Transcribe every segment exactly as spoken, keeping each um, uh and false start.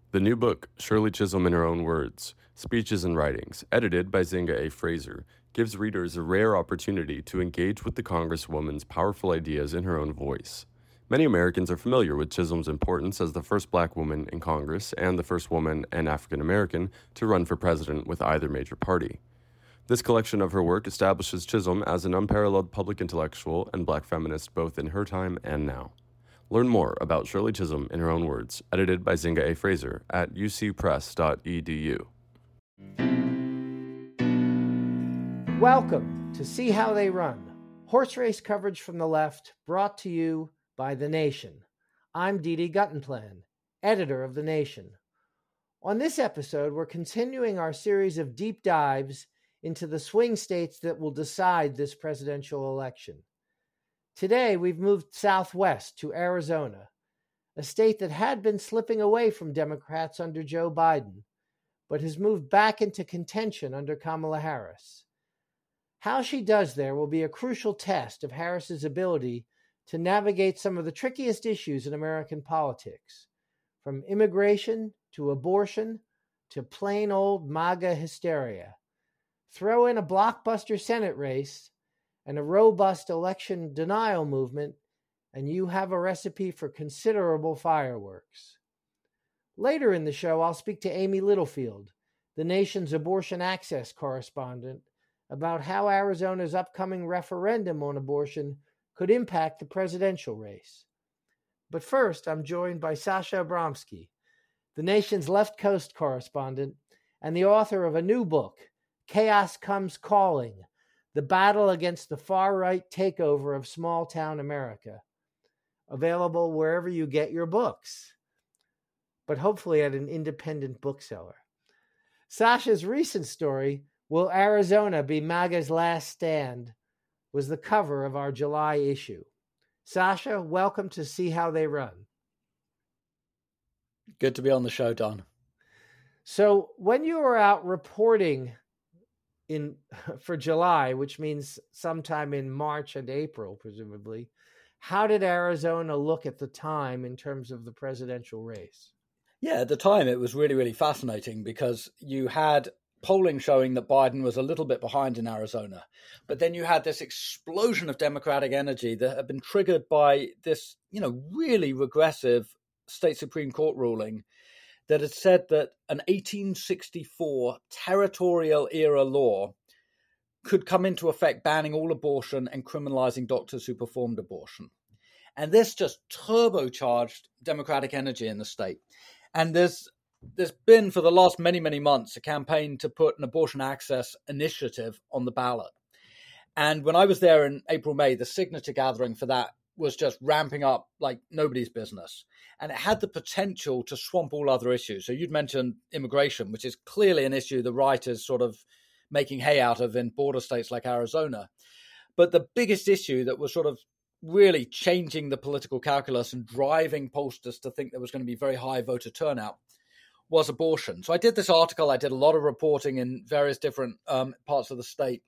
The new book, Shirley Chisholm in Her Own Words, Speeches and Writings, edited by Zinga A. Fraser, gives readers a rare opportunity to engage with the Congresswoman's powerful ideas in her own voice. Many Americans are familiar with Chisholm's importance as the first black woman in Congress and the first woman and African American to run for president with either major party. This collection of her work establishes Chisholm as an unparalleled public intellectual and black feminist both in her time and now. Learn more about Shirley Chisholm in Her Own Words, edited by Zinga A. Fraser at u c press dot e d u. Welcome to See How They Run, horse race coverage from the left, brought to you by The Nation. I'm Didi Guttenplan, editor of The Nation. On this episode, we're continuing our series of deep dives into the swing states that will decide this presidential election. Today, we've moved southwest to Arizona, a state that had been slipping away from Democrats under Joe Biden, but has moved back into contention under Kamala Harris. How she does there will be a crucial test of Harris's ability to navigate some of the trickiest issues in American politics, from immigration to abortion to plain old MAGA hysteria. Throw in a blockbuster Senate race and a robust election denial movement, and you have a recipe for considerable fireworks. Later in the show, I'll speak to Amy Littlefield, the nation's abortion access correspondent, about how Arizona's upcoming referendum on abortion could impact the presidential race. But first, I'm joined by Sasha Abramsky, the nation's left coast correspondent and the author of a new book, Chaos Comes Calling, The Battle Against the Far-Right Takeover of Small-Town America. Available wherever you get your books, but hopefully at an independent bookseller. Sasha's recent story, Will Arizona Be MAGA's Last Stand?, was the cover of our July issue. Sasha, welcome to See How They Run. Good to be on the show, Don. So when you were out reporting in for July, which means sometime in March and April, presumably, how did Arizona look at the time in terms of the presidential race? Yeah, at the time, it was really, really fascinating because you had polling showing that Biden was a little bit behind in Arizona. But then you had this explosion of Democratic energy that had been triggered by this, you know, really regressive state Supreme Court ruling that had said that an eighteen sixty-four territorial era law could come into effect banning all abortion and criminalizing doctors who performed abortion. And this just turbocharged Democratic energy in the state. And there's there's been for the last many, many months a campaign to put an abortion access initiative on the ballot. And when I was there in April, May, the signature gathering for that was just ramping up like nobody's business. And it had the potential to swamp all other issues. So you'd mentioned immigration, which is clearly an issue the right is sort of making hay out of in border states like Arizona. But the biggest issue that was sort of really changing the political calculus and driving pollsters to think there was going to be very high voter turnout was abortion. So I did this article. I did a lot of reporting in various different um, parts of the state.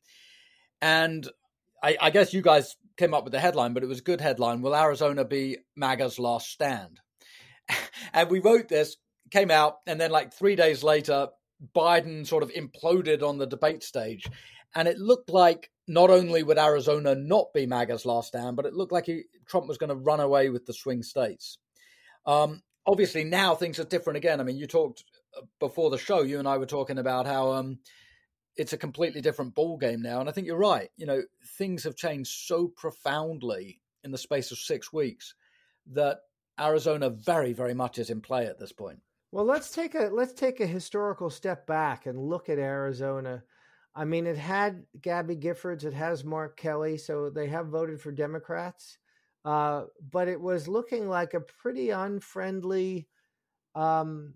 And I, I guess you guys came up with the headline, but it was a good headline. Will Arizona be MAGA's last stand? And we wrote this, came out, and then like three days later, Biden sort of imploded on the debate stage. And it looked like not only would Arizona not be MAGA's last stand, but it looked like he, Trump was going to run away with the swing states. Um, obviously, now things are different again. I mean, you talked before the show, you and I were talking about how um, it's a completely different ball game now. And I think you're right. You know, things have changed so profoundly in the space of six weeks that Arizona very, very much is in play at this point. Well, let's take a let's take a historical step back and look at Arizona. I mean, it had Gabby Giffords, it has Mark Kelly, so they have voted for Democrats, uh, but it was looking like a pretty unfriendly um,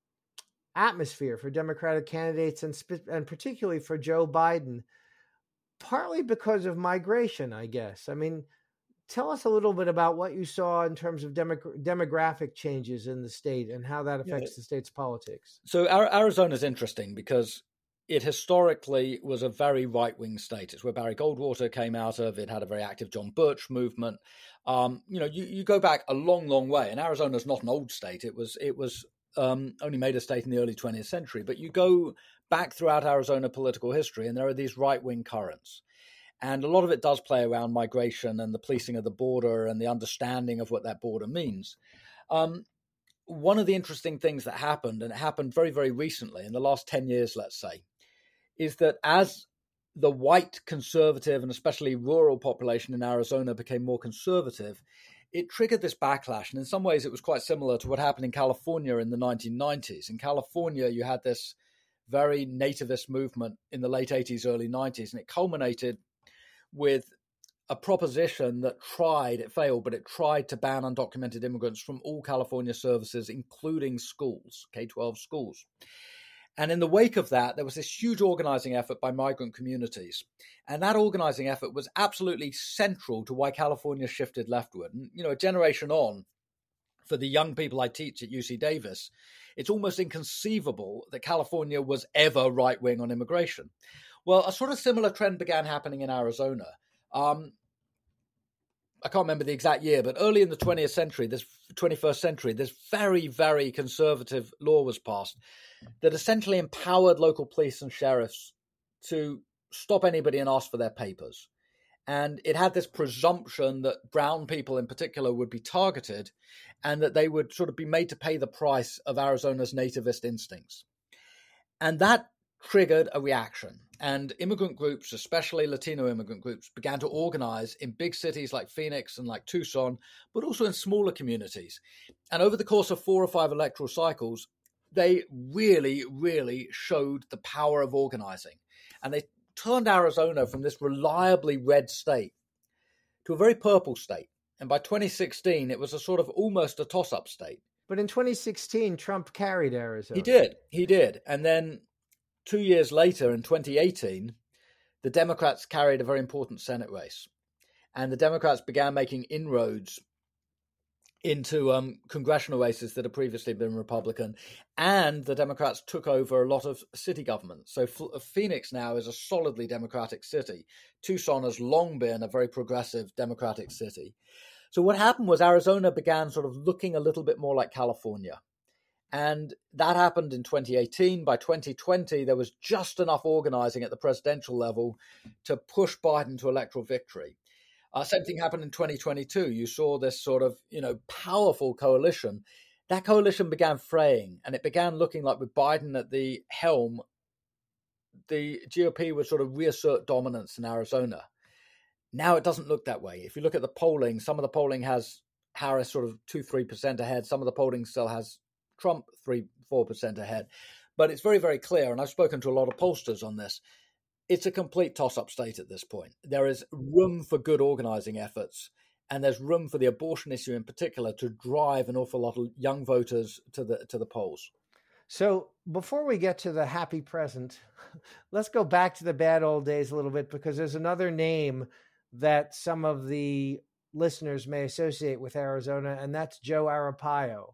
atmosphere for Democratic candidates, and sp- and particularly for Joe Biden, partly because of migration, I guess. I mean, tell us a little bit about what you saw in terms of demo- demographic changes in the state and how that affects yeah. the state's politics. So Arizona is interesting because it historically was a very right-wing state. It's where Barry Goldwater came out of. It had a very active John Birch movement. Um, you know, you, you go back a long, long way. And Arizona's not an old state. It was it was um, only made a state in the early twentieth century, but you go back throughout Arizona political history and there are these right-wing currents. And a lot of it does play around migration and the policing of the border and the understanding of what that border means. Um, one of the interesting things that happened, and it happened very, very recently, in the last ten years, let's say, is that as the white conservative and especially rural population in Arizona became more conservative, it triggered this backlash. And in some ways, it was quite similar to what happened in California in the nineteen nineties. In California, you had this very nativist movement in the late eighties, early nineties, and it culminated with a proposition that tried, it failed, but it tried to ban undocumented immigrants from all California services, including schools, K twelve schools. And in the wake of that, there was this huge organizing effort by migrant communities. And that organizing effort was absolutely central to why California shifted leftward. And, you know, a generation on, for the young people I teach at U C Davis, it's almost inconceivable that California was ever right-wing on immigration. Well, a sort of similar trend began happening in Arizona. Um, I can't remember the exact year, but early in the twentieth century, this twenty-first century, this very, very conservative law was passed that essentially empowered local police and sheriffs to stop anybody and ask for their papers. And it had this presumption that brown people in particular would be targeted and that they would sort of be made to pay the price of Arizona's nativist instincts. And that triggered a reaction. And immigrant groups, especially Latino immigrant groups, began to organize in big cities like Phoenix and like Tucson, but also in smaller communities. And over the course of four or five electoral cycles, they really, really showed the power of organizing. And they turned Arizona from this reliably red state to a very purple state. And by twenty sixteen, it was a sort of almost a toss-up state. But in twenty sixteen, Trump carried Arizona. He did. He did. And then two years later, in twenty eighteen, the Democrats carried a very important Senate race. And the Democrats began making inroads into um, congressional races that had previously been Republican. And the Democrats took over a lot of city government. So F- Phoenix now is a solidly Democratic city. Tucson has long been a very progressive Democratic city. So what happened was Arizona began sort of looking a little bit more like California. And that happened in twenty eighteen. By twenty twenty, there was just enough organizing at the presidential level to push Biden to electoral victory. Uh, same thing happened in twenty twenty-two. You saw this sort of, you know, powerful coalition. That coalition began fraying, and it began looking like with Biden at the helm, the G O P would sort of reassert dominance in Arizona. Now it doesn't look that way. If you look at the polling, some of the polling has Harris sort of two, three percent ahead. Some of the polling still has Trump three, four percent ahead. But it's very, very clear, and I've spoken to a lot of pollsters on this, it's a complete toss-up state at this point. There is room for good organizing efforts, and there's room for the abortion issue in particular to drive an awful lot of young voters to the to the polls. So before we get to the happy present, let's go back to the bad old days a little bit, because there's another name that some of the listeners may associate with Arizona, and that's Joe Arpaio.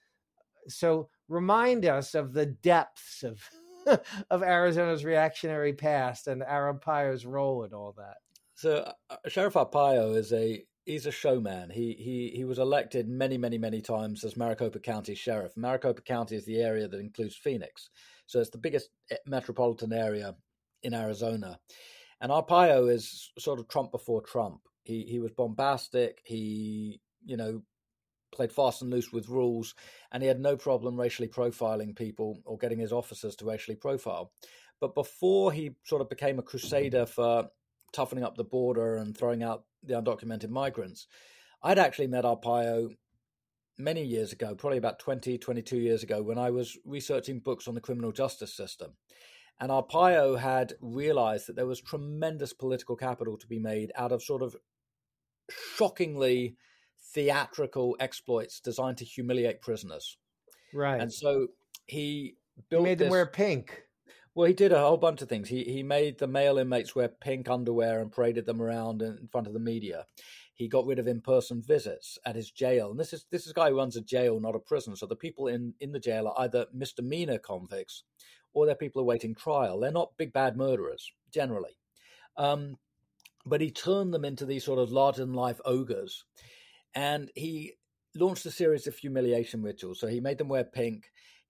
So remind us of the depths of of Arizona's reactionary past and Arpaio's role in all that. So uh, Sheriff Arpaio is a he's a showman. He he he was elected many many many times as Maricopa County sheriff. Maricopa County is the area that includes Phoenix, so it's the biggest metropolitan area in Arizona. And Arpaio is sort of Trump before Trump. He he was bombastic. He you know. played fast and loose with rules, and he had no problem racially profiling people or getting his officers to racially profile. But before he sort of became a crusader for toughening up the border and throwing out the undocumented migrants, I'd actually met Arpaio many years ago, probably about twenty, twenty-two years ago, when I was researching books on the criminal justice system. And Arpaio had realized that there was tremendous political capital to be made out of sort of shockingly theatrical exploits designed to humiliate prisoners. Right. And so he built He made this, them wear pink. Well, he did a whole bunch of things. He he made the male inmates wear pink underwear and paraded them around in front of the media. He got rid of in-person visits at his jail. And this is this is a guy who runs a jail, not a prison. So the people in, in the jail are either misdemeanor convicts or they're people awaiting trial. They're not big bad murderers, generally. Um, but he turned them into these sort of larger-than-life ogres. And he launched a series of humiliation rituals. So he made them wear pink.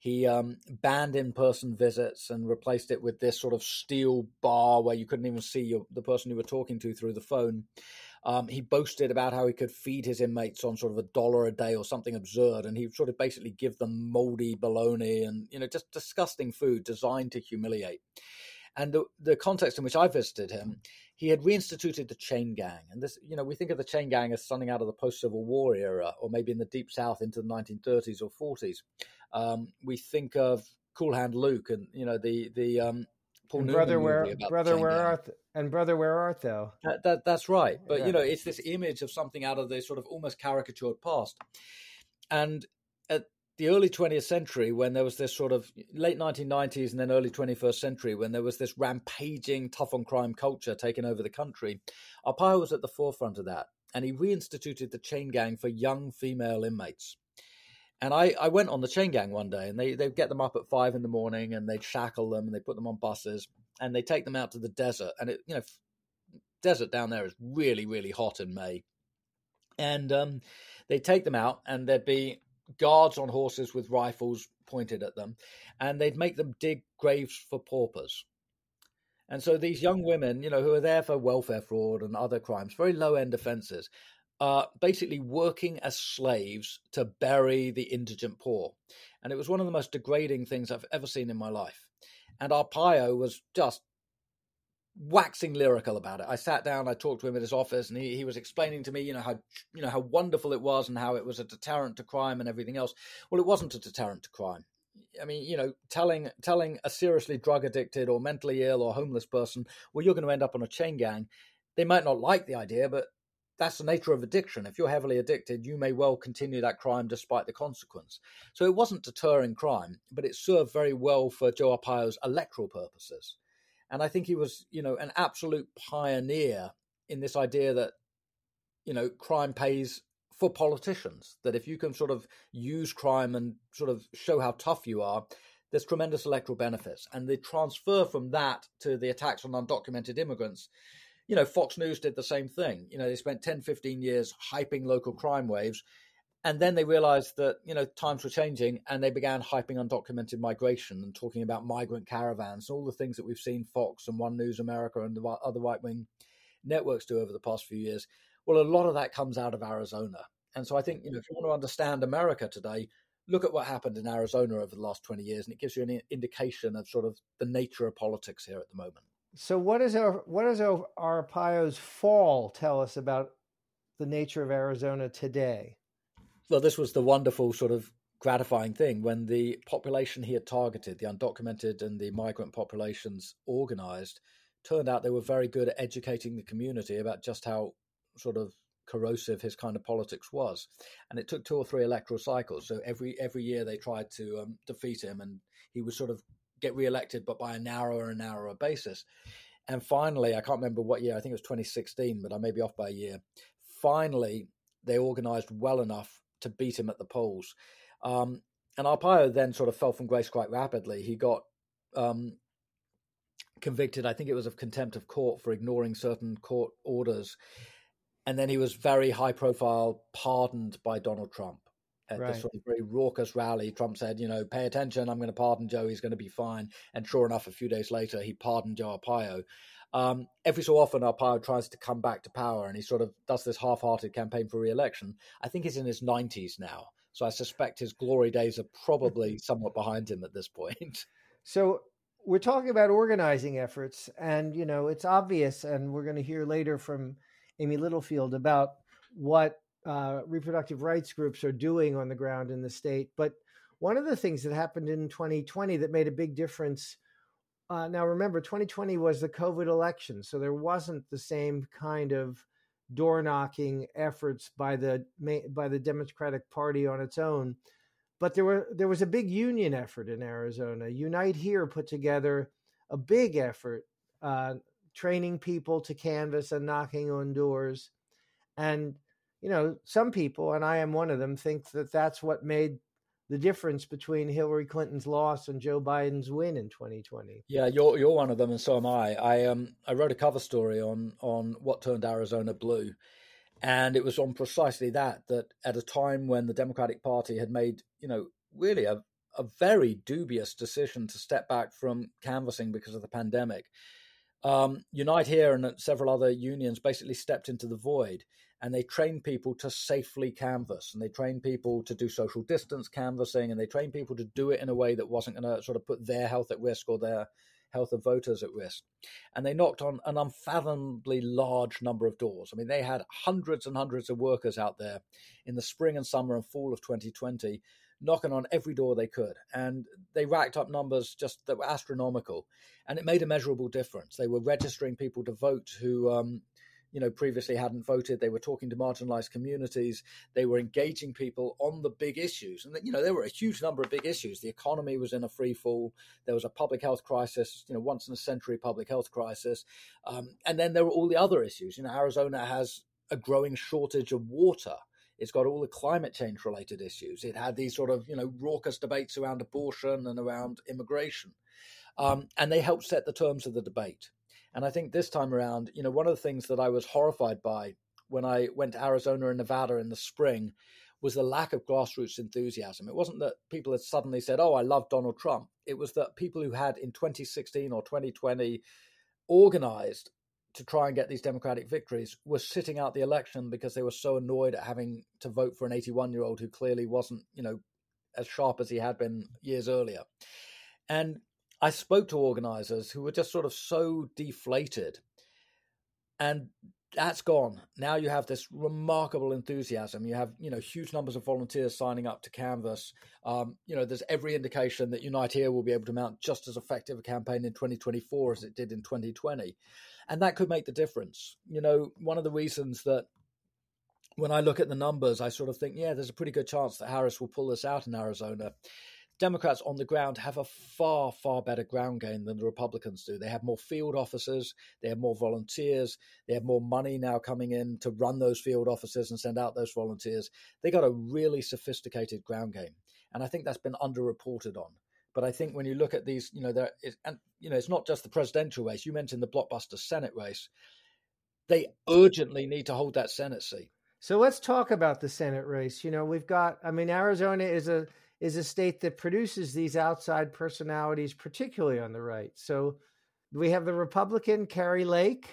He um, banned in-person visits and replaced it with this sort of steel bar where you couldn't even see your, the person you were talking to through the phone. Um, he boasted about how he could feed his inmates on sort of a dollar a day or something absurd, and he sort of basically give them moldy bologna and, you know, just disgusting food designed to humiliate. And the, the context in which I visited him, he had reinstituted the chain gang. And this, you know, we think of the chain gang as something out of the post-Civil War era, or maybe in the Deep South into the nineteen thirties or forties. Um, we think of Cool Hand Luke and, you know, the the um, Paul and Newman brother movie where about brother the chain where gang. art th- and brother where art thou? That, that, that's right. But, Yeah. you know, it's this image of something out of the sort of almost caricatured past. And at the early twentieth century, when there was this sort of late nineteen nineties and then early twenty-first century, when there was this rampaging tough on crime culture taking over the country, Arpaio was at the forefront of that. And he reinstituted the chain gang for young female inmates. And I, I went on the chain gang one day, and they, they'd get them up at five in the morning, and they'd shackle them, and they'd put them on buses, and they'd take them out to the desert. And, it, you know, desert down there is really, really hot in May. And um, they'd take them out, and there'd be guards on horses with rifles pointed at them, and they'd make them dig graves for paupers. And so these young women, you know, who are there for welfare fraud and other crimes, very low-end offenses, are basically working as slaves to bury the indigent poor. And it was one of the most degrading things I've ever seen in my life. And Arpaio was just waxing lyrical about it. I sat down, I talked to him at his office, and he, he was explaining to me, you know, how you know how wonderful it was and how it was a deterrent to crime and everything else. Well, it wasn't a deterrent to crime. I mean, you know, telling telling a seriously drug addicted or mentally ill or homeless person, well, you're going to end up on a chain gang. They might not like the idea, but that's the nature of addiction. If you're heavily addicted, you may well continue that crime despite the consequence. So it wasn't deterring crime, but it served very well for Joe Arpaio's electoral purposes. And I think he was, you know, an absolute pioneer in this idea that, you know, crime pays for politicians, that if you can sort of use crime and sort of show how tough you are, there's tremendous electoral benefits. And the transfer from that to the attacks on undocumented immigrants, you know, Fox News did the same thing. You know, they spent ten, fifteen years hyping local crime waves. And then they realized that, you know, times were changing, and they began hyping undocumented migration and talking about migrant caravans, all the things that we've seen Fox and One News America and the other right-wing networks do over the past few years. Well, a lot of that comes out of Arizona. And so I think, you know, if you want to understand America today, look at what happened in Arizona over the last twenty years, and it gives you an indication of sort of the nature of politics here at the moment. So what is our what does our Arpaio's fall tell us about the nature of Arizona today? Well, this was the wonderful sort of gratifying thing when the population he had targeted, the undocumented and the migrant populations organized, turned out they were very good at educating the community about just how sort of corrosive his kind of politics was. And it took two or three electoral cycles. So every every year they tried to um, defeat him, and he would sort of get reelected, but by a narrower and narrower basis. And finally, I can't remember what year, I think it was twenty sixteen, but I may be off by a year. Finally, they organized well enough to beat him at the polls. Um, and Arpaio then sort of fell from grace quite rapidly. He got um, convicted, I think it was of contempt of court for ignoring certain court orders. And then he was very high profile, pardoned by Donald Trump. At Right. this sort of very raucous rally, Trump said, you know, pay attention, I'm going to pardon Joe, he's going to be fine. And sure enough, a few days later, he pardoned Joe Arpaio. Um, every so often, Arpaio tries to come back to power, and he sort of does this half-hearted campaign for re-election. I think he's in his nineties now, so I suspect his glory days are probably somewhat behind him at this point. So we're talking about organizing efforts, and, you know, it's obvious, and we're going to hear later from Amy Littlefield about what uh, reproductive rights groups are doing on the ground in the state. But one of the things that happened in twenty twenty that made a big difference, uh, now remember, twenty twenty was the COVID election, so there wasn't the same kind of door-knocking efforts by the by the Democratic Party on its own. But there were there was a big union effort in Arizona. Unite Here put together a big effort, uh, training people to canvass and knocking on doors. And, you know, some people, and I am one of them, think that that's what made the difference between Hillary Clinton's loss and Joe Biden's win in twenty twenty. Yeah, you're you're one of them, and so am I. I um I wrote a cover story on on what turned Arizona blue, and it was on precisely that. That at a time when the Democratic Party had made, you know, really a a very dubious decision to step back from canvassing because of the pandemic. Um, Unite Here and several other unions basically stepped into the void, and they trained people to safely canvass, and they trained people to do social distance canvassing, and they trained people to do it in a way that wasn't going to sort of put their health at risk or their health of voters at risk. And they knocked on an unfathomably large number of doors. I mean, they had hundreds and hundreds of workers out there in the spring and summer and fall of twenty twenty, knocking on every door they could. And they racked up numbers just that were astronomical. And it made a measurable difference. They were registering people to vote who, um, you know, previously hadn't voted. They were talking to marginalized communities. They were engaging people on the big issues. And, you know, there were a huge number of big issues. The economy was in a free fall. There was a public health crisis, you know, once in a century public health crisis. Um, and then there were all the other issues. You know, Arizona has a growing shortage of water. It's got all the climate change related issues. It had these sort of, you know, raucous debates around abortion and around immigration. Um, and they helped set the terms of the debate. And I think this time around, you know, one of the things that I was horrified by when I went to Arizona and Nevada in the spring was the lack of grassroots enthusiasm. It wasn't that people had suddenly said, oh, I love Donald Trump. It was that people who had in twenty sixteen or twenty twenty organized to try and get these Democratic victories were sitting out the election because they were so annoyed at having to vote for an eighty-one-year-old who clearly wasn't, you know, as sharp as he had been years earlier. And I spoke to organizers who were just sort of so deflated. And that's gone. Now you have this remarkable enthusiasm. You have, you know, huge numbers of volunteers signing up to canvass. Um, you know, there's every indication that Unite Here will be able to mount just as effective a campaign in twenty twenty-four as it did in twenty twenty. And that could make the difference. You know, one of the reasons that when I look at the numbers, I sort of think, yeah, there's a pretty good chance that Harris will pull this out in Arizona. Democrats on the ground have a far, far better ground game than the Republicans do. They have more field officers, they have more volunteers, they have more money now coming in to run those field officers and send out those volunteers. They got a really sophisticated ground game. And I think that's been underreported on. But I think when you look at these, you know, there is, and you know, it's not just the presidential race. You mentioned the blockbuster Senate race. They urgently need to hold that Senate seat. So let's talk about the Senate race. You know, we've got, I mean, Arizona is a is a state that produces these outside personalities, particularly on the right. So we have the Republican Kari Lake,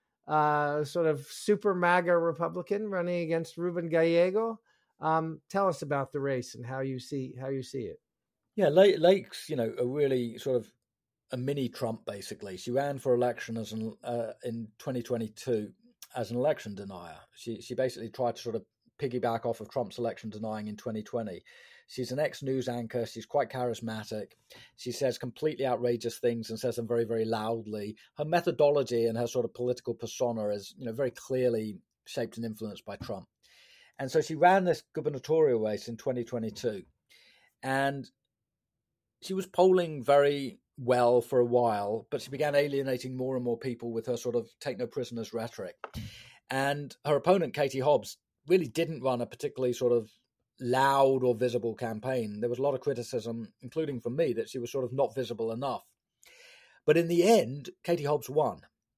uh, sort of super MAGA Republican running against Ruben Gallego. Um, tell us about the race and how you see how you see it. Yeah, Lake's, you know, a really sort of a mini Trump, basically. She ran for election as an, uh, in twenty twenty-two as an election denier. She she basically tried to sort of piggyback off of Trump's election denying in twenty twenty. She's an ex-news anchor. She's quite charismatic. She says completely outrageous things and says them very, very loudly. Her methodology and her sort of political persona is, you know, very clearly shaped and influenced by Trump. And so she ran this gubernatorial race in twenty twenty-two. And she was polling very well for a while, but she began alienating more and more people with her sort of take no prisoners rhetoric. And her opponent, Katie Hobbs, really didn't run a particularly sort of loud or visible campaign. There was a lot of criticism, including from me, that she was sort of not visible enough. But in the end, Katie Hobbs won.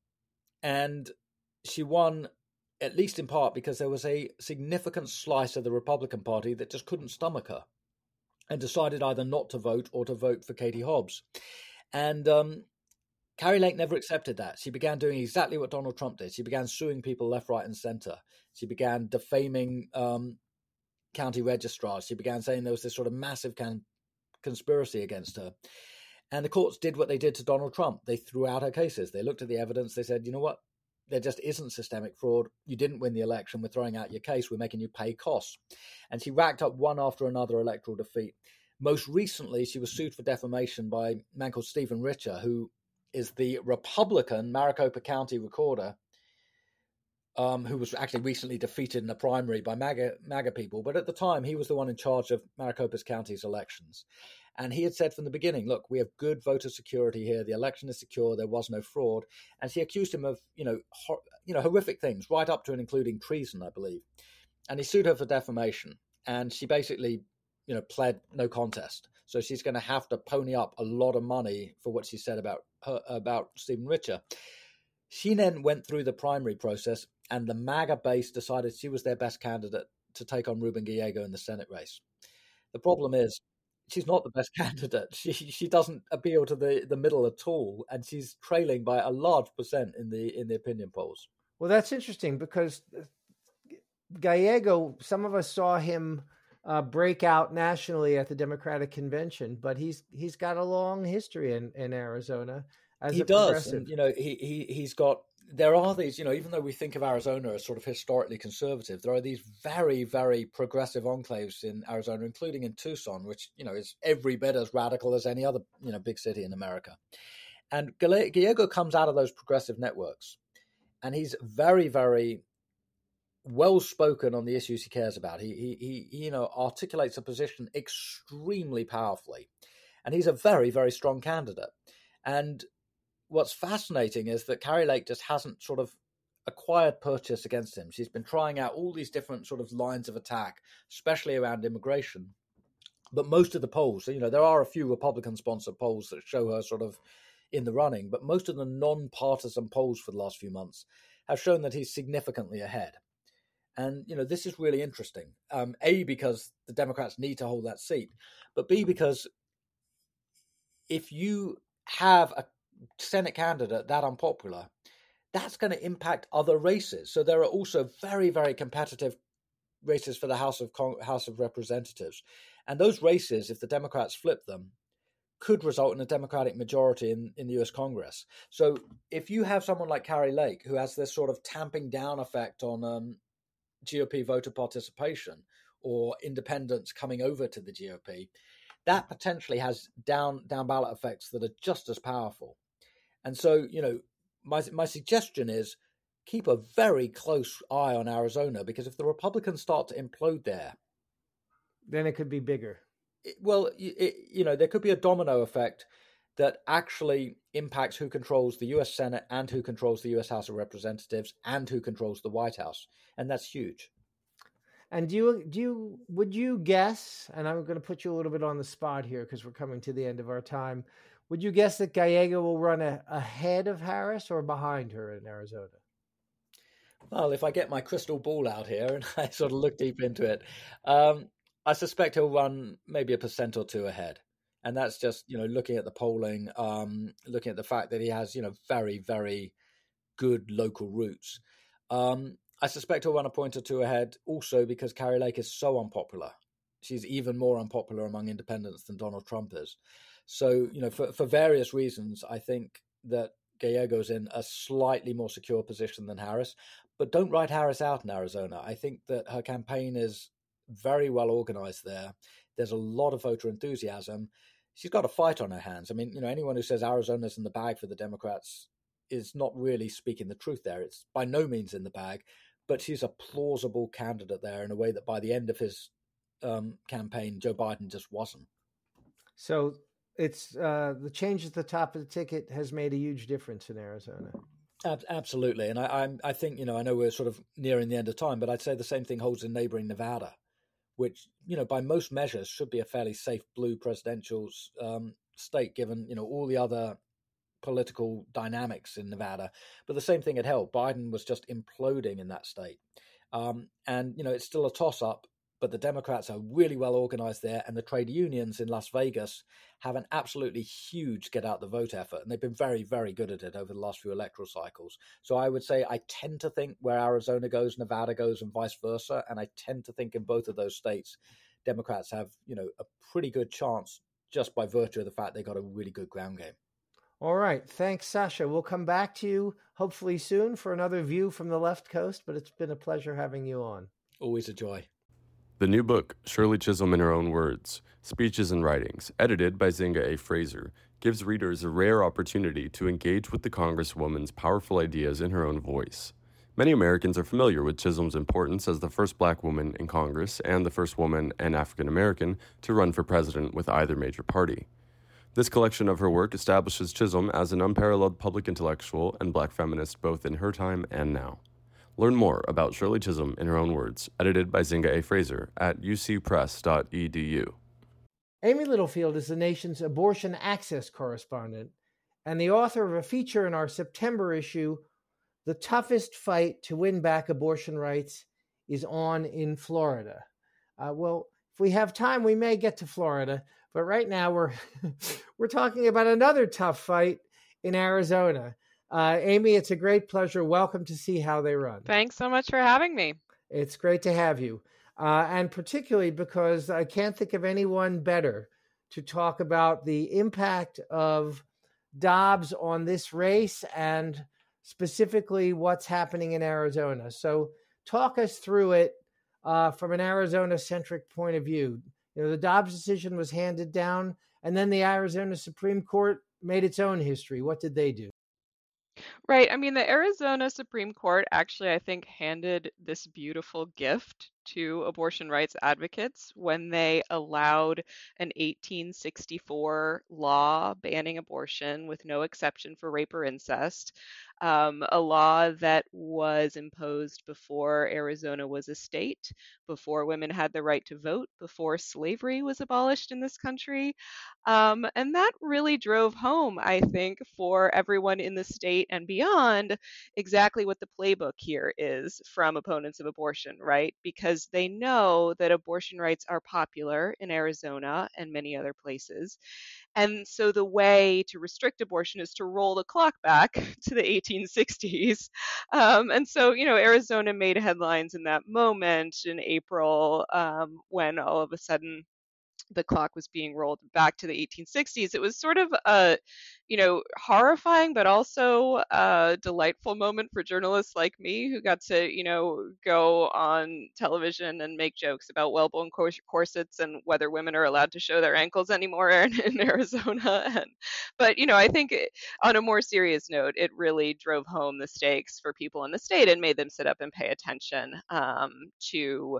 And she won at least in part because there was a significant slice of the Republican Party that just couldn't stomach her and decided either not to vote or to vote for Katie Hobbs. And um, Kari Lake never accepted that. She began doing exactly what Donald Trump did. She began suing people left, right, and center. She began defaming um, county registrars. She began saying there was this sort of massive can- conspiracy against her. And the courts did what they did to Donald Trump. They threw out her cases. They looked at the evidence. They said, you know what? There just isn't systemic fraud. You didn't win the election. We're throwing out your case. We're making you pay costs. And she racked up one after another electoral defeat. Most recently, she was sued for defamation by a man called Stephen Richer, who is the Republican Maricopa County recorder, um, who was actually recently defeated in a primary by MAGA, MAGA people. But at the time, he was the one in charge of Maricopa County's elections. And he had said from the beginning, look, we have good voter security here. The election is secure. There was no fraud. And she accused him of, you know, hor- you know, horrific things, right up to and including treason, I believe. And he sued her for defamation. And she basically, you know, pled no contest. So she's going to have to pony up a lot of money for what she said about her, about Stephen Richer. She then went through the primary process, and the MAGA base decided she was their best candidate to take on Ruben Gallego in the Senate race. The problem is, she's not the best candidate. She she doesn't appeal to the, the middle at all, and she's trailing by a large percent in the in the opinion polls. Well, that's interesting because Gallego, some of us saw him uh, break out nationally at the Democratic convention, but he's he's got a long history in, in Arizona as he a does, progressive. and, you know, he he he's got. There are these, you know, even though we think of Arizona as sort of historically conservative, there are these very, very progressive enclaves in Arizona, including in Tucson, which, you know, is every bit as radical as any other, you know, big city in America. And Gallego comes out of those progressive networks, and he's very, very well spoken on the issues he cares about. He, he, he, you know, articulates a position extremely powerfully, and he's a very, very strong candidate. And what's fascinating is that Kari Lake just hasn't sort of acquired purchase against him. She's been trying out all these different sort of lines of attack, especially around immigration. But most of the polls, you know, there are a few Republican-sponsored polls that show her sort of in the running, but most of the non-partisan polls for the last few months have shown that he's significantly ahead. And, you know, this is really interesting. Um, A, because the Democrats need to hold that seat, but B, because if you have a Senate candidate that unpopular, that's going to impact other races. So there are also very, very competitive races for the House of Con- House of Representatives, and those races, if the Democrats flip them, could result in a Democratic majority in, in the U S Congress. So if you have someone like Kari Lake who has this sort of tamping down effect on um, G O P voter participation or independents coming over to the G O P, that potentially has down down ballot effects that are just as powerful. And so, you know, my my suggestion is keep a very close eye on Arizona, because if the Republicans start to implode there, then it could be bigger. It, well, it, you know, there could be a domino effect that actually impacts who controls the U S Senate and who controls the U S House of Representatives and who controls the White House, and that's huge. And do you do you would you guess? And I'm going to put you a little bit on the spot here because we're coming to the end of our time. Would you guess that Gallego will run a, ahead of Harris or behind her in Arizona? Well, if I get my crystal ball out here and I sort of look deep into it, um, I suspect he'll run maybe a percent or two ahead. And that's just, you know, looking at the polling, um, looking at the fact that he has, you know, very, very good local roots. Um, I suspect he'll run a point or two ahead also because Kari Lake is so unpopular. She's even more unpopular among independents than Donald Trump is. So, you know, for, for various reasons, I think that Gallego's in a slightly more secure position than Harris. But don't write Harris out in Arizona. I think that her campaign is very well organized there. There's a lot of voter enthusiasm. She's got a fight on her hands. I mean, you know, anyone who says Arizona's in the bag for the Democrats is not really speaking the truth there. It's by no means in the bag, but she's a plausible candidate there in a way that by the end of his um, campaign, Joe Biden just wasn't. So it's uh, the change at the top of the ticket has made a huge difference in Arizona. Absolutely. And I, I'm, I think, you know, I know we're sort of nearing the end of time, but I'd say the same thing holds in neighboring Nevada, which, you know, by most measures should be a fairly safe blue presidential um, state, given, you know, all the other political dynamics in Nevada. But the same thing had held. Biden was just imploding in that state. Um, and, you know, it's still a toss-up, but the Democrats are really well organized there, and the trade unions in Las Vegas have an absolutely huge get-out-the-vote effort, and they've been very, very good at it over the last few electoral cycles. So I would say I tend to think where Arizona goes, Nevada goes, and vice versa, and I tend to think in both of those states, Democrats have, you know, a pretty good chance just by virtue of the fact they got a really good ground game. All right. Thanks, Sasha. We'll come back to you hopefully soon for another view from the left coast, but it's been a pleasure having you on. Always a joy. The new book, Shirley Chisholm in Her Own Words, Speeches and Writings, edited by Zinga A. Fraser, gives readers a rare opportunity to engage with the Congresswoman's powerful ideas in her own voice. Many Americans are familiar with Chisholm's importance as the first black woman in Congress and the first woman and African American to run for president with either major party. This collection of her work establishes Chisholm as an unparalleled public intellectual and black feminist both in her time and now. Learn more about Shirley Chisholm in Her Own Words, edited by Zinga A. Fraser at u c press dot e d u. Amy Littlefield is the nation's abortion access correspondent and the author of a feature in our September issue, The Toughest Fight to Win Back Abortion Rights is On in Florida. Uh, well, if we have time, we may get to Florida, But right now we're we're talking about another tough fight in Arizona. Uh, Amy, it's a great pleasure. Welcome to See How They Run. Thanks so much for having me. It's great to have you. Uh, and particularly because I can't think of anyone better to talk about the impact of Dobbs on this race and specifically what's happening in Arizona. So talk us through it uh, from an Arizona-centric point of view. You know, the Dobbs decision was handed down, and then the Arizona Supreme Court made its own history. What did they do? Right. I mean, the Arizona Supreme Court actually, I think, handed this beautiful gift to abortion rights advocates when they allowed an eighteen sixty-four law banning abortion with no exception for rape or incest, um, a law that was imposed before Arizona was a state, before women had the right to vote, before slavery was abolished in this country. Um, and that really drove home, I think, for everyone in the state and beyond, exactly what the playbook here is from opponents of abortion, right? Because they know that abortion rights are popular in Arizona and many other places. And so the way to restrict abortion is to roll the clock back to the eighteen sixties. Um, and so, you know, Arizona made headlines in that moment in April um, when all of a sudden the clock was being rolled back to the eighteen sixties. It was sort of a, you know, horrifying, but also a delightful moment for journalists like me who got to, you know, go on television and make jokes about well-blown corsets and whether women are allowed to show their ankles anymore in, in Arizona. And, but, you know, I think it, on a more serious note, it really drove home the stakes for people in the state and made them sit up and pay attention um, to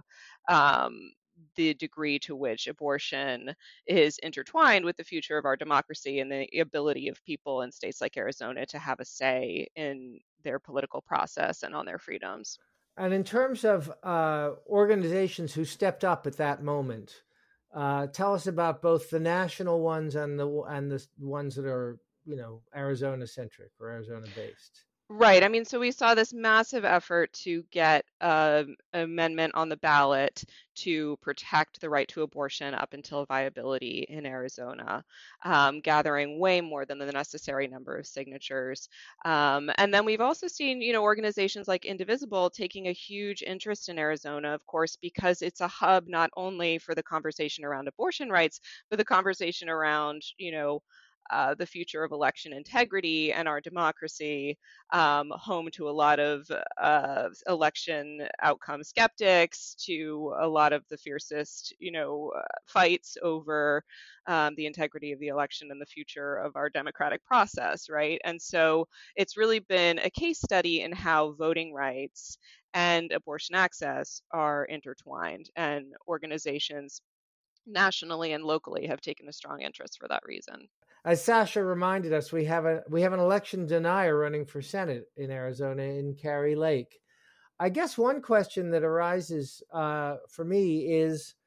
um, the degree to which abortion is intertwined with the future of our democracy and the ability of people in states like Arizona to have a say in their political process and on their freedoms. And in terms of uh, organizations who stepped up at that moment, uh, tell us about both the national ones and the and the ones that are, you know, Arizona centric or Arizona based. Right. I mean, so we saw this massive effort to get um, an amendment on the ballot to protect the right to abortion up until viability in Arizona, um, gathering way more than the necessary number of signatures. Um, and then we've also seen, you know, organizations like Indivisible taking a huge interest in Arizona, of course, because it's a hub not only for the conversation around abortion rights, but the conversation around, you know, Uh, the future of election integrity and our democracy, um, home to a lot of uh, election outcome skeptics, to a lot of the fiercest, you know, uh, fights over um, the integrity of the election and the future of our democratic process, right? And so it's really been a case study in how voting rights and abortion access are intertwined, and organizations nationally and locally have taken a strong interest for that reason. As Sasha reminded us, we have a we have an election denier running for Senate in Arizona in Kari Lake. I guess one question that arises uh, for me is,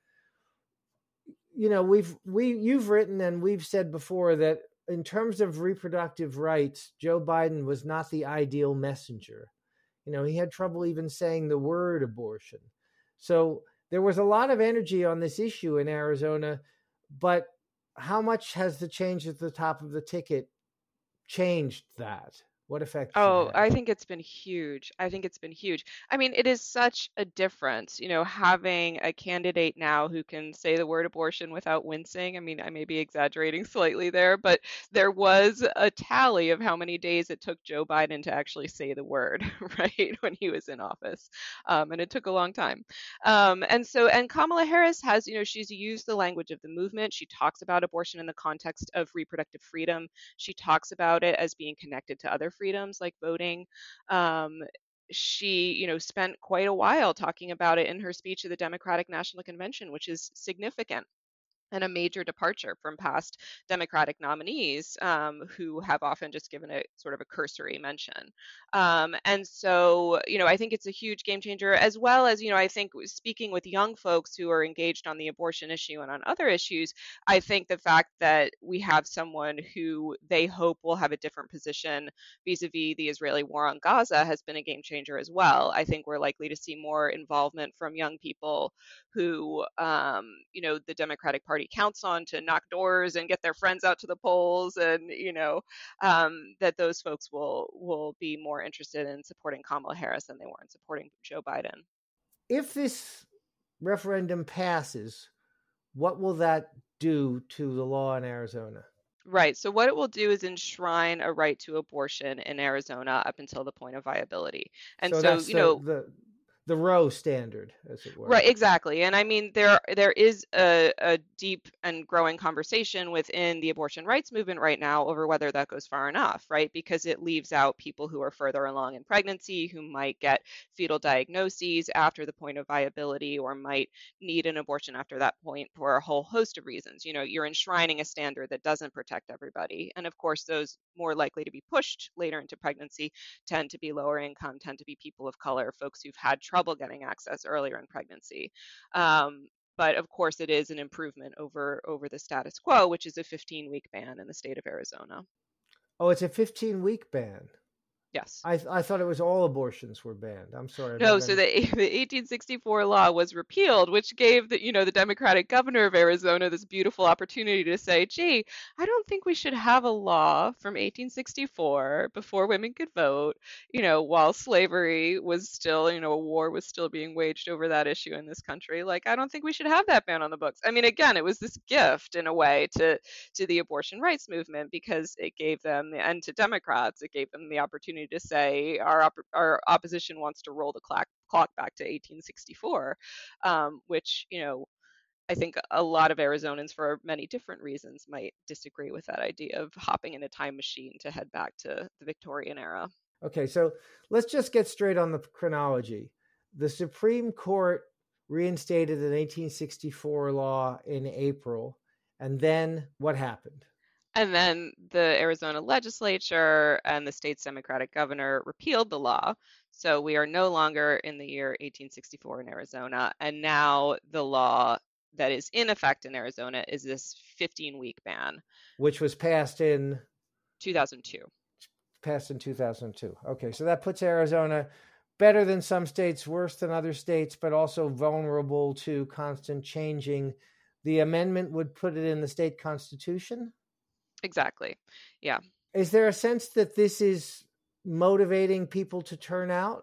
you know, we've we you've written and we've said before that in terms of reproductive rights, Joe Biden was not the ideal messenger. You know, he had trouble even saying the word abortion. So there was a lot of energy on this issue in Arizona, but how much has the change at the top of the ticket changed that? What effect? Oh, I think it's been huge. I think it's been huge. I mean, it is such a difference, you know, having a candidate now who can say the word abortion without wincing. I mean, I may be exaggerating slightly there, but there was a tally of how many days it took Joe Biden to actually say the word, right, when he was in office. Um, and it took a long time. Um, and so, and Kamala Harris has, you know, she's used the language of the movement. She talks about abortion in the context of reproductive freedom. She talks about it as being connected to other freedoms like voting. Um, she, you know, spent quite a while talking about it in her speech at the Democratic National Convention, which is significant and a major departure from past Democratic nominees um, who have often just given a sort of a cursory mention. Um, and so, you know, I think it's a huge game changer, as well as, you know, I think speaking with young folks who are engaged on the abortion issue and on other issues, I think the fact that we have someone who they hope will have a different position vis-a-vis the Israeli war on Gaza has been a game changer as well. I think we're likely to see more involvement from young people who, um, you know, the Democratic Party party counts on to knock doors and get their friends out to the polls, and you know um, that those folks will will be more interested in supporting Kamala Harris than they were in supporting Joe Biden. If this referendum passes, what will that do to the law in Arizona? Right. So what it will do is enshrine a right to abortion in Arizona up until the point of viability. And so, so, that's you the, know, the the Roe standard, as it were. right, exactly. And I mean, there there is a, a deep and growing conversation within the abortion rights movement right now over whether that goes far enough, right? Because it leaves out people who are further along in pregnancy, who might get fetal diagnoses after the point of viability, or might need an abortion after that point for a whole host of reasons. You know, you're enshrining a standard that doesn't protect everybody. And of course, those more likely to be pushed later into pregnancy tend to be lower income, tend to be people of color, folks who've had trouble getting access earlier in pregnancy. Um, but of course, it is an improvement over over the status quo, which is a fifteen week ban in the state of Arizona. Oh, it's a fifteen week ban. Yes. I I thought it was all abortions were banned. I'm sorry. No, so the, the eighteen sixty-four law was repealed, which gave the, you know, the Democratic governor of Arizona this beautiful opportunity to say, gee, I don't think we should have a law from eighteen sixty-four before women could vote, you know, while slavery was still, you know, a war was still being waged over that issue in this country. Like, I don't think we should have that ban on the books. I mean, again, it was this gift in a way to to the abortion rights movement, because it gave them, and to Democrats, it gave them the opportunity to say our op- our opposition wants to roll the clock clock back to eighteen sixty-four, um, which, you know, I think a lot of Arizonans, for many different reasons, might disagree with that idea of hopping in a time machine to head back to the Victorian era. Okay, so let's just get straight on the chronology. The Supreme Court reinstated an eighteen sixty-four law in April, and then what happened? And then the Arizona legislature and the state's Democratic governor repealed the law. So we are no longer in the year eighteen sixty-four in Arizona. And now the law that is in effect in Arizona is this fifteen week ban, which was passed in two thousand two. Passed in two thousand two. Okay, so that puts Arizona better than some states, worse than other states, but also vulnerable to constant changing. The amendment would put it in the state constitution? Exactly. Yeah. Is there a sense that this is motivating people to turn out?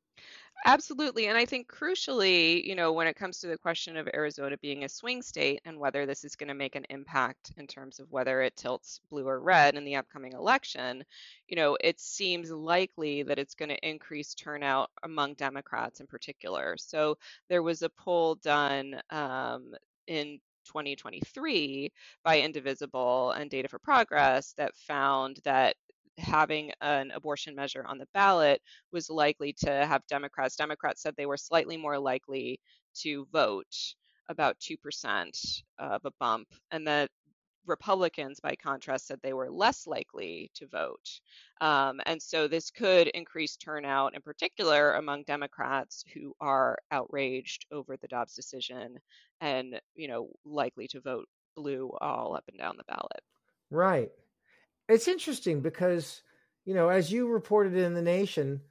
Absolutely. And I think crucially, you know, when it comes to the question of Arizona being a swing state and whether this is going to make an impact in terms of whether it tilts blue or red in the upcoming election, you know, it seems likely that it's going to increase turnout among Democrats in particular. So there was a poll done um, in twenty twenty-three by Indivisible and Data for Progress that found that having an abortion measure on the ballot was likely to have Democrats. Democrats said they were slightly more likely to vote, about two percent of a bump, and that Republicans, by contrast, said they were less likely to vote. Um, and so this could increase turnout, in particular among Democrats who are outraged over the Dobbs decision and, you know, likely to vote blue all up and down the ballot. Right. It's interesting because, you know, as you reported in The Nation,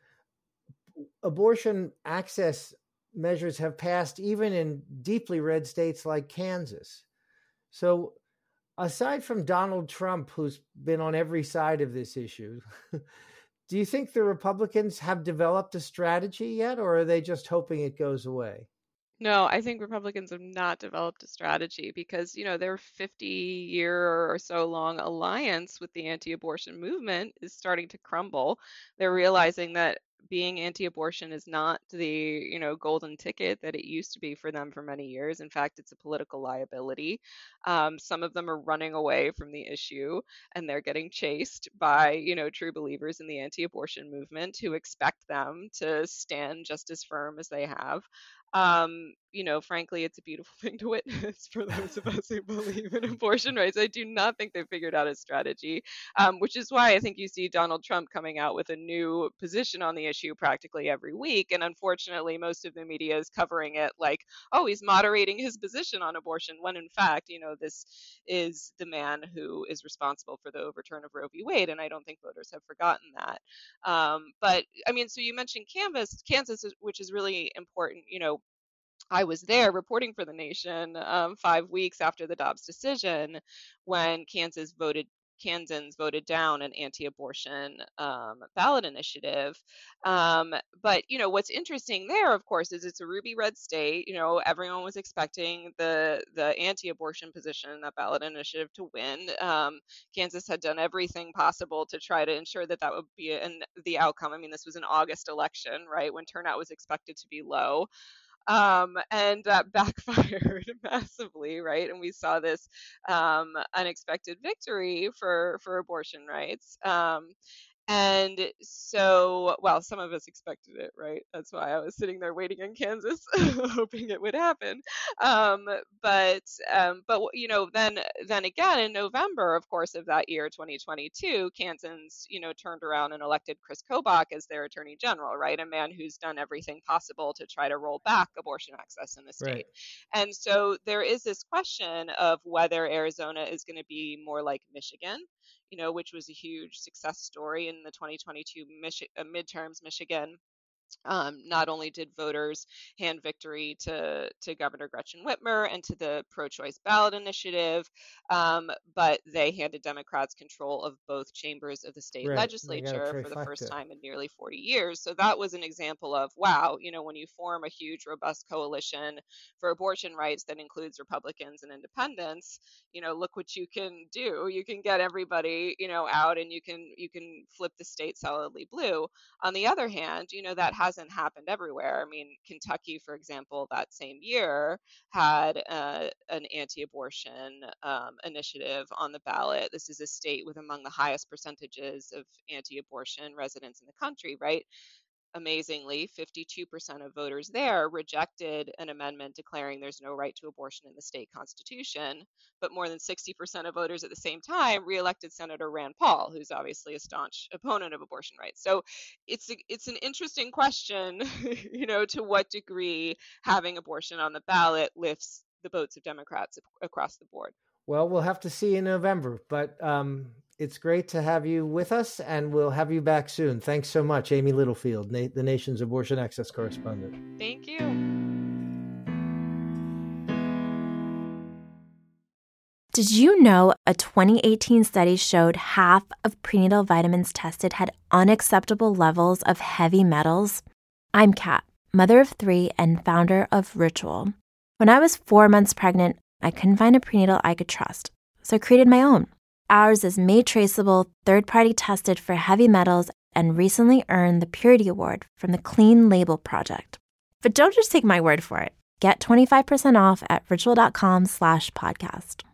abortion access measures have passed even in deeply red states like Kansas. So aside from Donald Trump, who's been on every side of this issue, do you think the Republicans have developed a strategy yet, or are they just hoping it goes away? No, I think Republicans have not developed a strategy because, you know, their fifty year or so long alliance with the anti-abortion movement is starting to crumble. They're realizing that being anti-abortion is not the, you know, golden ticket that it used to be for them for many years. In fact, it's a political liability. Um, some of them are running away from the issue, and they're getting chased by, you know, true believers in the anti-abortion movement who expect them to stand just as firm as they have. Um, you know, frankly, it's a beautiful thing to witness for those of us who believe in abortion rights. I do not think they've figured out a strategy, um, which is why I think you see Donald Trump coming out with a new position on the issue practically every week. And unfortunately, most of the media is covering it like, oh, he's moderating his position on abortion, when in fact, you know, this is the man who is responsible for the overturn of Roe v. Wade. And I don't think voters have forgotten that. Um, but I mean, so you mentioned Kansas, Kansas, which is really important, you know, I was there reporting for The Nation um, five weeks after the Dobbs decision when Kansas voted Kansans voted down an anti-abortion um, ballot initiative. Um, but, you know, what's interesting there, of course, is it's a ruby red state. You know, everyone was expecting the the anti-abortion position in that ballot initiative to win. Um, Kansas had done everything possible to try to ensure that that would be an, the outcome. I mean, this was an August election, right, when turnout was expected to be low. Um, and that backfired massively, right? And we saw this um, unexpected victory for for abortion rights. Um, and so, well, some of us expected it, right? That's why I was sitting there waiting in Kansas, hoping it would happen. Um, but, um, but you know, then, then again in November, of course, of that year, twenty twenty-two, Kansans, you know, turned around and elected Chris Kobach as their attorney general, right? A man who's done everything possible to try to roll back abortion access in the state. Right. And so there is this question of whether Arizona is going to be more like Michigan, you know, which was a huge success story in the twenty twenty-two Michi- uh, midterms. Michigan, um, not only did voters hand victory to, to Governor Gretchen Whitmer and to the pro-choice ballot initiative, um, but they handed Democrats control of both chambers of the state right. legislature for the first time in nearly forty years. So that was an example of, wow, you know, when you form a huge, robust coalition for abortion rights that includes Republicans and independents, you know, look what you can do. You can get everybody, you know, out, and you can you can flip the state solidly blue. On the other hand, you know, that hasn't happened everywhere. I mean, Kentucky, for example, that same year had uh, an anti-abortion um, initiative on the ballot. This is a state with among the highest percentages of anti-abortion residents in the country, right? Amazingly, fifty-two percent of voters there rejected an amendment declaring there's no right to abortion in the state constitution, but more than sixty percent of voters at the same time reelected Senator Rand Paul, who's obviously a staunch opponent of abortion rights. So it's a, it's an interesting question, you know, to what degree having abortion on the ballot lifts the votes of Democrats across the board. Well, we'll have to see in November, but um, it's great to have you with us, and we'll have you back soon. Thanks so much, Amy Littlefield, Na- the nation's abortion access correspondent. Thank you. Did you know a twenty eighteen study showed half of prenatal vitamins tested had unacceptable levels of heavy metals? I'm Kat, mother of three and founder of Ritual. When I was four months pregnant, I couldn't find a prenatal I could trust, so I created my own. Ours is made traceable, third-party tested for heavy metals, and recently earned the Purity Award from the Clean Label Project. But don't just take my word for it. Get twenty-five percent off at ritual.com slash podcast.